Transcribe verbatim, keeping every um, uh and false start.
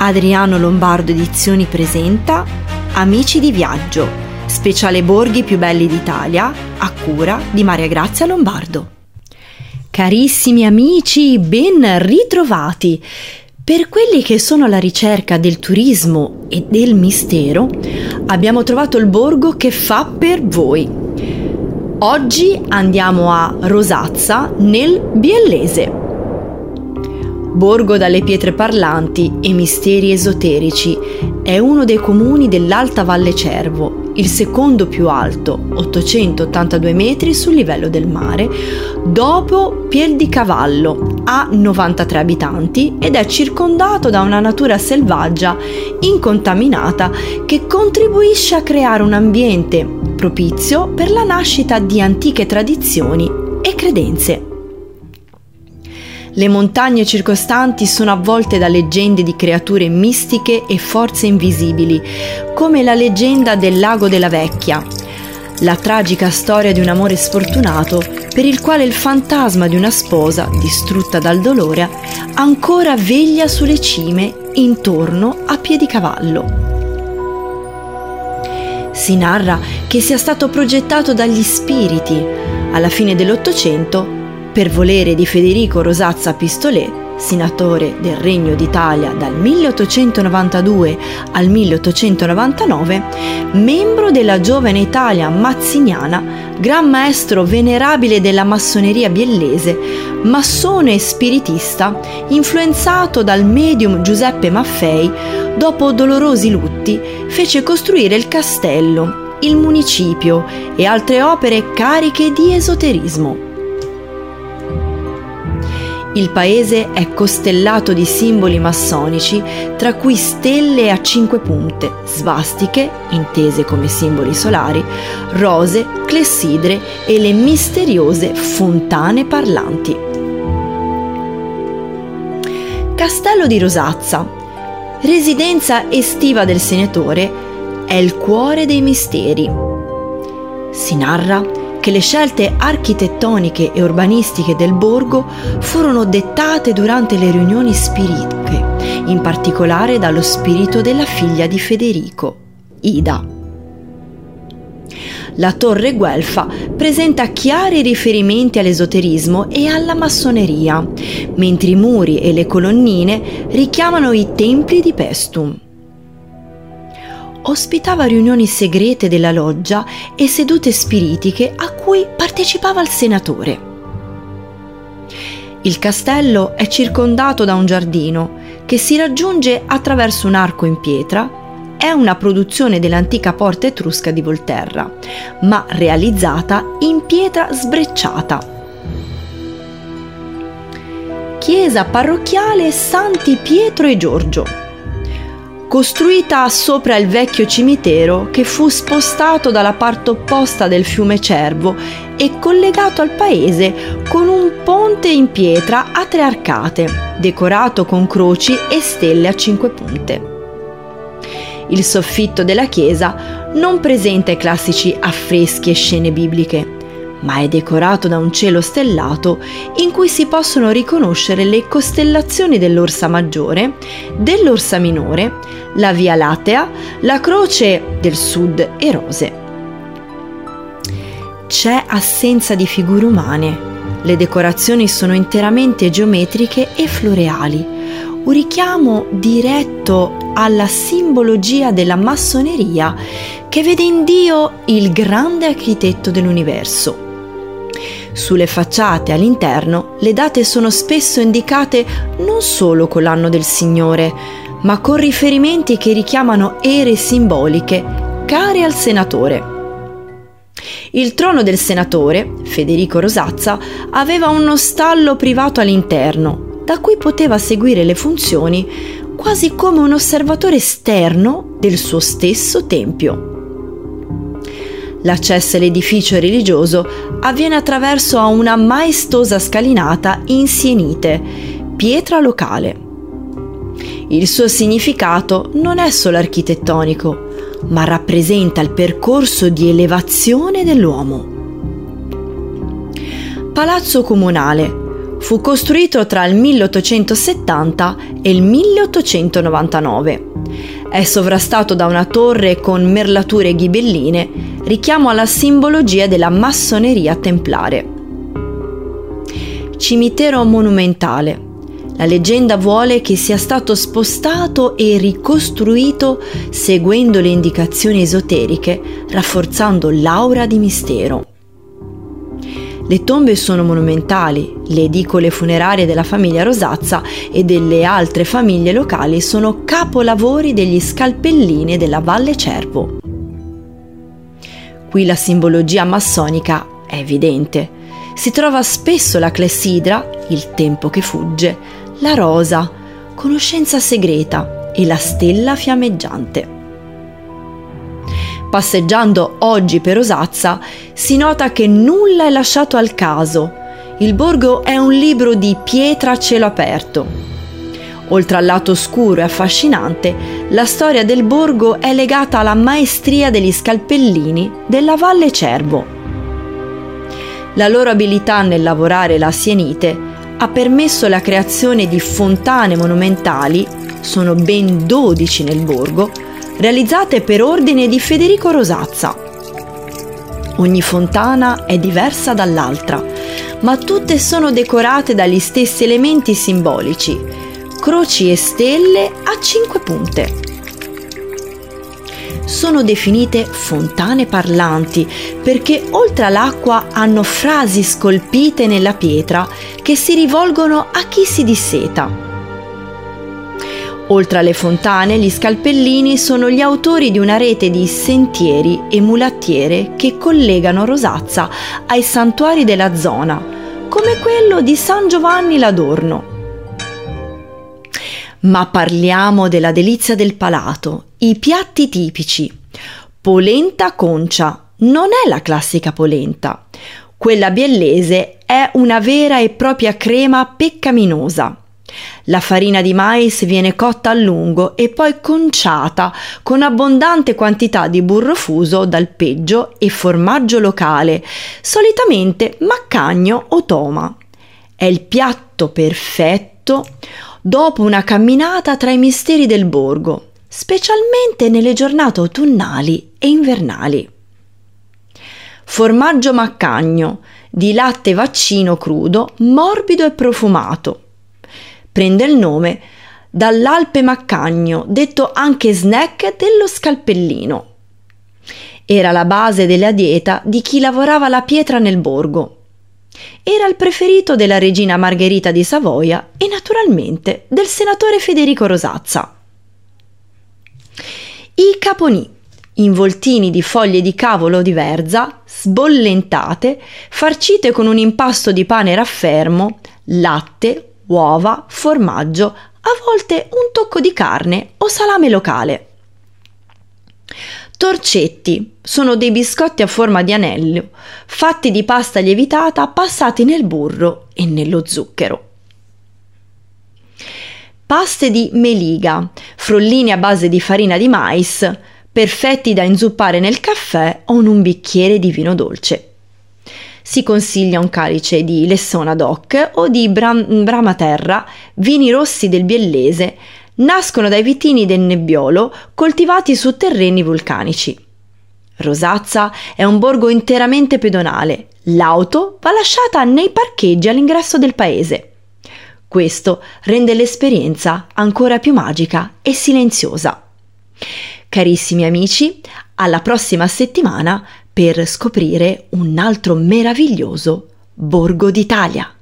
Adriano Lombardo Edizioni presenta Amici di Viaggio, speciale borghi più belli d'Italia, a cura di Maria Grazia Lombardo. Carissimi amici, ben ritrovati! Per quelli che sono alla ricerca del turismo e del mistero, abbiamo trovato il borgo che fa per voi. Oggi andiamo a Rosazza, nel Biellese. Borgo dalle pietre parlanti e misteri esoterici, è uno dei comuni dell'Alta Valle Cervo, il secondo più alto, ottocentottantadue metri sul livello del mare, dopo Piedicavallo, ha novantatré abitanti ed è circondato da una natura selvaggia incontaminata che contribuisce a creare un ambiente propizio per la nascita di antiche tradizioni e credenze. Le montagne circostanti sono avvolte da leggende di creature mistiche e forze invisibili, come la leggenda del Lago della Vecchia, la tragica storia di un amore sfortunato per il quale il fantasma di una sposa, distrutta dal dolore, ancora veglia sulle cime intorno a Piedicavallo. Si narra che sia stato progettato dagli spiriti alla fine dell'Ottocento per volere di Federico Rosazza Pistolet, senatore del Regno d'Italia dal milleottocentonovantadue al milleottocentonovantanove, membro della Giovane Italia mazziniana, gran maestro venerabile della massoneria biellese, massone e spiritista, influenzato dal medium Giuseppe Maffei, dopo dolorosi lutti fece costruire il castello, il municipio e altre opere cariche di esoterismo. Il paese è costellato di simboli massonici, tra cui stelle a cinque punte, svastiche, intese come simboli solari, rose, clessidre e le misteriose fontane parlanti. Castello di Rosazza, residenza estiva del senatore, è il cuore dei misteri. Si narra che le scelte architettoniche e urbanistiche del borgo furono dettate durante le riunioni spiritiche, in particolare dallo spirito della figlia di Federico, Ida. La torre guelfa presenta chiari riferimenti all'esoterismo e alla massoneria, mentre i muri e le colonnine richiamano i templi di Paestum. Ospitava riunioni segrete della loggia e sedute spiritiche a cui partecipava il senatore. Il castello è circondato da un giardino che si raggiunge attraverso un arco in pietra. È una produzione dell'antica porta etrusca di Volterra, ma realizzata in pietra sbrecciata. Chiesa parrocchiale Santi Pietro e Giorgio, costruita sopra il vecchio cimitero che fu spostato dalla parte opposta del fiume Cervo e collegato al paese con un ponte in pietra a tre arcate, decorato con croci e stelle a cinque punte. Il soffitto della chiesa non presenta i classici affreschi e scene bibliche, ma è decorato da un cielo stellato in cui si possono riconoscere le costellazioni dell'Orsa Maggiore, dell'Orsa Minore, la Via Lattea, la Croce del Sud e rose. C'è assenza di figure umane. Le decorazioni sono interamente geometriche e floreali, un richiamo diretto alla simbologia della massoneria che vede in Dio il grande architetto dell'universo. Sulle facciate all'interno le date sono spesso indicate non solo con l'anno del Signore, ma con riferimenti che richiamano ere simboliche care al senatore. Il trono del senatore, Federico Rosazza, aveva uno stallo privato all'interno, da cui poteva seguire le funzioni quasi come un osservatore esterno del suo stesso tempio. L'accesso all'edificio religioso avviene attraverso una maestosa scalinata in sienite, pietra locale. Il suo significato non è solo architettonico, ma rappresenta il percorso di elevazione dell'uomo. Palazzo Comunale, Fu costruito tra il milleottocentosettanta e il milleottocentonovantanove. È sovrastato da una torre con merlature ghibelline, richiamo alla simbologia della massoneria templare. Cimitero monumentale. La leggenda vuole che sia stato spostato e ricostruito seguendo le indicazioni esoteriche, rafforzando l'aura di mistero. Le tombe sono monumentali, le edicole funerarie della famiglia Rosazza e delle altre famiglie locali sono capolavori degli scalpellini della Valle Cervo. Qui la simbologia massonica è evidente. Si trova spesso la clessidra, il tempo che fugge, la rosa, conoscenza segreta e la stella fiammeggiante. Passeggiando oggi per Osazza si nota che nulla è lasciato al caso. Il borgo è un libro di pietra a cielo aperto. Oltre al lato oscuro e affascinante, la storia del borgo è legata alla maestria degli scalpellini della Valle Cervo. La loro abilità nel lavorare la sienite ha permesso la creazione di fontane monumentali, sono ben dodici nel borgo, realizzate per ordine di Federico Rosazza. Ogni fontana è diversa dall'altra, ma tutte sono decorate dagli stessi elementi simbolici, croci e stelle a cinque punte. Sono definite fontane parlanti perché oltre all'acqua hanno frasi scolpite nella pietra che si rivolgono a chi si disseta. Oltre alle fontane, gli scalpellini sono gli autori di una rete di sentieri e mulattiere che collegano Rosazza ai santuari della zona, come quello di San Giovanni l'Adorno. Ma parliamo della delizia del palato, i piatti tipici. Polenta concia non è la classica polenta. Quella biellese è una vera e propria crema peccaminosa. La farina di mais viene cotta a lungo e poi conciata con abbondante quantità di burro fuso d'alpeggio e formaggio locale, solitamente maccagno o toma. È il piatto perfetto dopo una camminata tra i misteri del borgo, specialmente nelle giornate autunnali e invernali. Formaggio maccagno, di latte vaccino crudo, morbido e profumato. Prende il nome dall'Alpe Maccagno, detto anche snack dello scalpellino. Era la base della dieta di chi lavorava la pietra nel borgo. Era il preferito della regina Margherita di Savoia e naturalmente del senatore Federico Rosazza. I caponì, involtini di foglie di cavolo di verza, sbollentate, farcite con un impasto di pane raffermo, latte, uova, formaggio, a volte un tocco di carne o salame locale. Torcetti sono dei biscotti a forma di anello, fatti di pasta lievitata passati nel burro e nello zucchero. Paste di meliga, frollini a base di farina di mais, perfetti da inzuppare nel caffè o in un bicchiere di vino dolce. Si consiglia un calice di Lessona Doc o di Bram- Bramaterra, vini rossi del Biellese, nascono dai vitini del Nebbiolo coltivati su terreni vulcanici. Rosazza è un borgo interamente pedonale, l'auto va lasciata nei parcheggi all'ingresso del paese. Questo rende l'esperienza ancora più magica e silenziosa. Carissimi amici, alla prossima settimana per scoprire un altro meraviglioso borgo d'Italia.